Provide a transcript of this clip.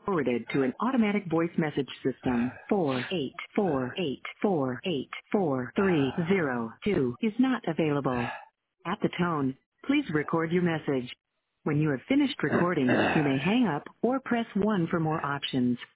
forwarded to an automatic voice message system. 484848430 is not available. At the tone, please record your message. When you have finished recording, you may hang up or press 1 for more options.